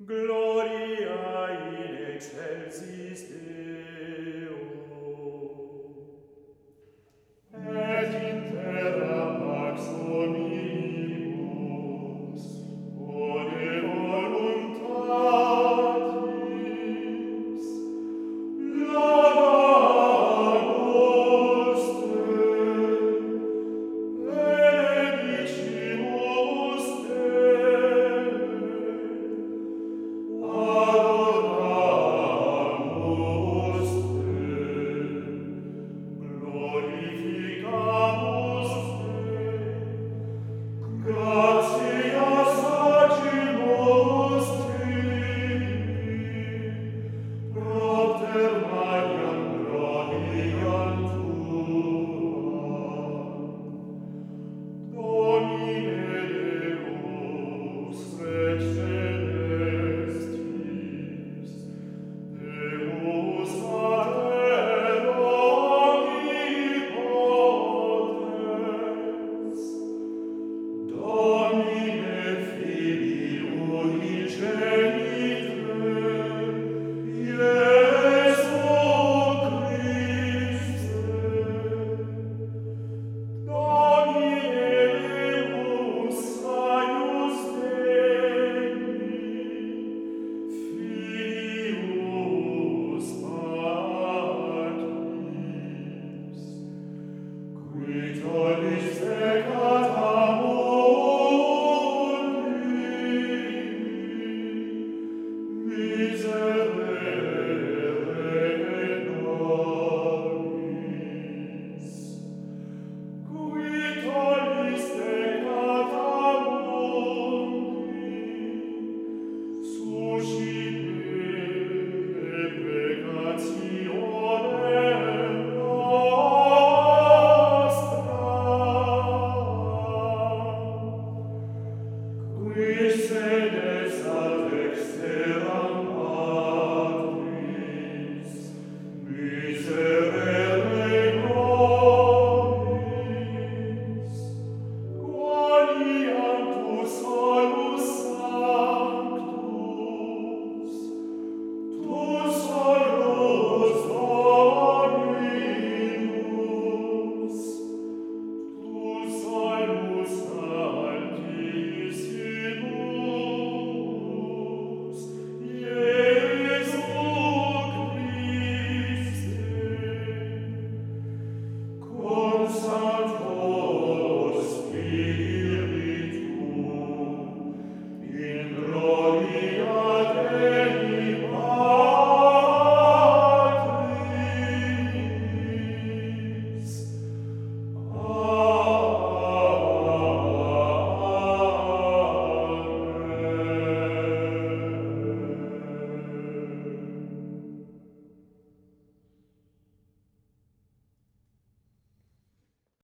Gloria in excelsis Deo, et in terra pax hominibus, bone voluntatis, laudamus te, benedicimus te, adoramus te, glorificamus te, gratias agimus tibi, propter Mariam gloriam tuam. Domine Deus Rex celestis, Deus Pater omnipotens, Domine Filii unigenite, Iesu Christe, Domine Deus eius Dei, Filius Patris, qui tollis peccata mundi, miserere nobis. Qui tollis peccata mundi, suscita